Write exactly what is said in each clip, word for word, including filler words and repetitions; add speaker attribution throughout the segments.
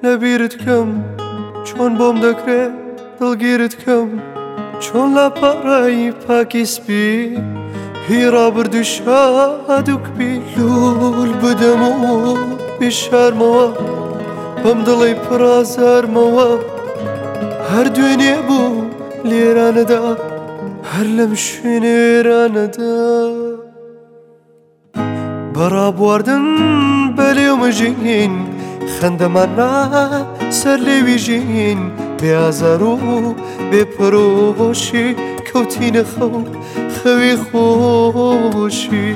Speaker 1: لەبیرت کەم چۆن بۆم دەکرێت دڵگیرت کەم چۆن لە پەڕایی پاکی سپی هیڕا بردو شادوکبی لول بدەم و بیشارمەوە بەم دڵی پڕازارمەوە هەر دوێنێ بوو لێرانەدا هەر لەم شوێنێرانەدا بەڕابواردن بەلێو مەژین خەندەماننا سەر لێوی ژین بێئازار و بێپەرۆشی کەوتینە خەو خەوی خۆشی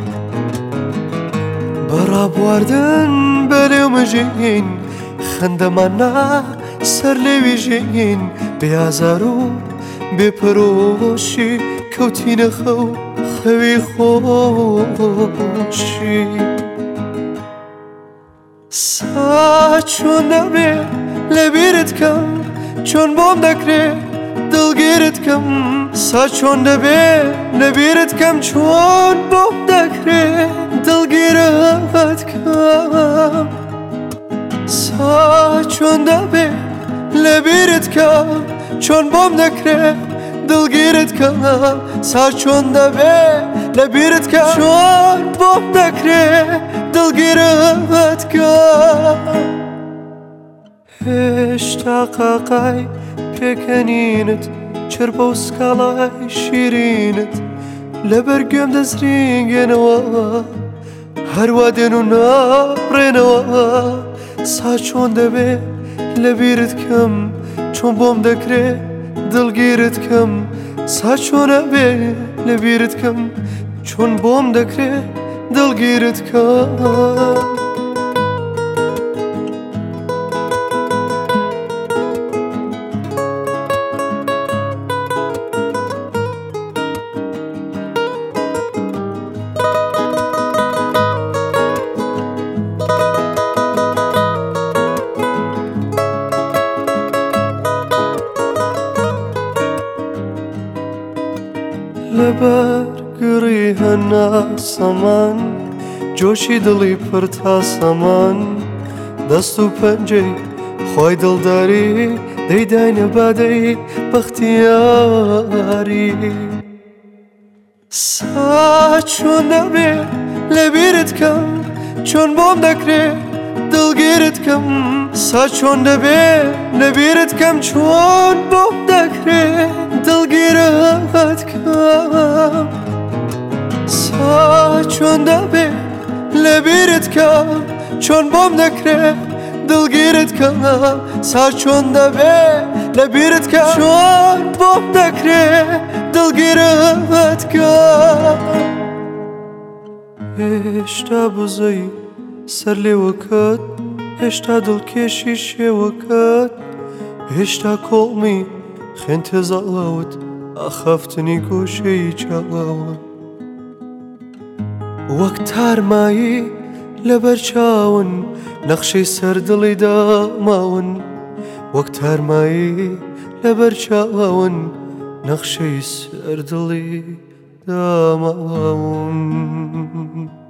Speaker 1: بەڕابواردن بەلێو مەژین خەندەماننا سەر لێوی ژین بێئازار و بێپەرۆشی کەوتینە خەو خەوی خۆشی سا چۆن دەبێ لەبیرت کەم چۆن بۆم دەکرێت دڵگیرت کەم سا چۆن دەبێ لەبیرت کەم چۆن بۆم دەکرێت دڵگیرت کەم سا چۆن دەبێ لەبیرت کەم چۆن بۆم دەکرێت دڵگیرت کەم سا چۆن دەبێ لەبیرت کەم چۆن بۆم دەکرێت دڵگیرت کەم هێشتا قاقای پێکەنینت چربە و سکاڵای شیرینت لەبەر گوێم دەزرینگێنەوە هەروە دێن و ناڕێنەوە سا چۆن دەبێ لەبیرت کەم چۆن بۆم دەکرێت دڵگیرت کەم سا چۆن ئەبێ لەبیرت کەم چۆن بۆم دەکرێت دڵگیرت کەم لەبەر گڕی هەنا سەمان جۆشی دڵی پڕ تا سەمان دەست و پەنجەی خۆی دڵداری دەیداینە بادەی بەختیاری سا چۆن دەبێ لەبیرت کەم چۆن بۆم دەکرێت دڵگیرت کەم سا چۆن دەبێ لەبیرت کەم چۆن بۆم دەکرێت دڵگیرت کەم سا چۆن دەبێ لەبیرت کەم چۆن بۆم دەکرێت دڵگیرت کەم سا چۆن دەبێ لەبیرت کەم چۆن بۆم دەکرێت دڵگیرت کەم هێشتا بزەی سەر لێوەکەت هێشتا دڵکێشی شێوەکەت هێشتا کۆڵمی خوێن تێزاڵاوت ئاخافتنی گۆشەی چاڵاوە وەک تارمایی لەبەر چاون نەخشەی سەردڵی داماون وەک تارمایی لەبەر چاون نەخشەی سەردڵی داماون